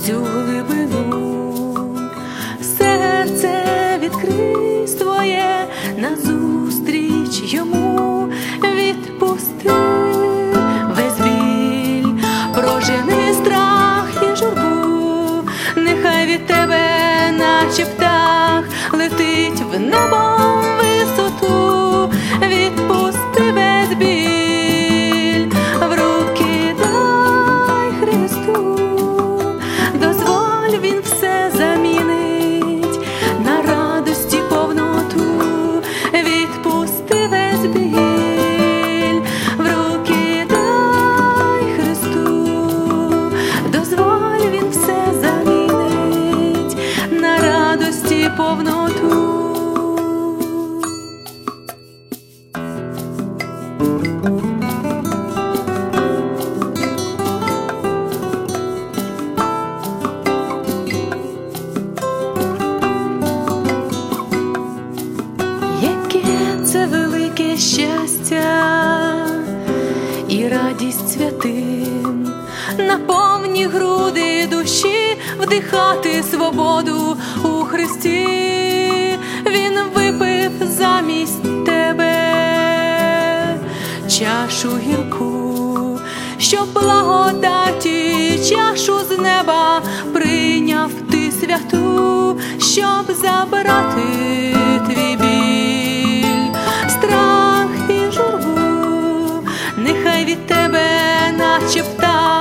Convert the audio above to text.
цю глибину. Серце відкрий своє назустріч йому, відпусти весь біль, прожени страх і журбу. Нехай від тебе, наче птах, летить в небо висоту. Відпусти весь біль, в руки дай Христу. Дозволь, Він все замінить на радості повноту. Відпусти весь біль, в руки дай Христу. Дозволь, Він все замінить на радості повноту. Це велике щастя і радість святим, на повні груди душі вдихати свободу у Христі. Він випив замість тебе чашу гірку, щоб благодаті чашу з неба прийняв ти святу, щоб забрати твій біль, страх і журбу. Нехай від тебе, наче птах,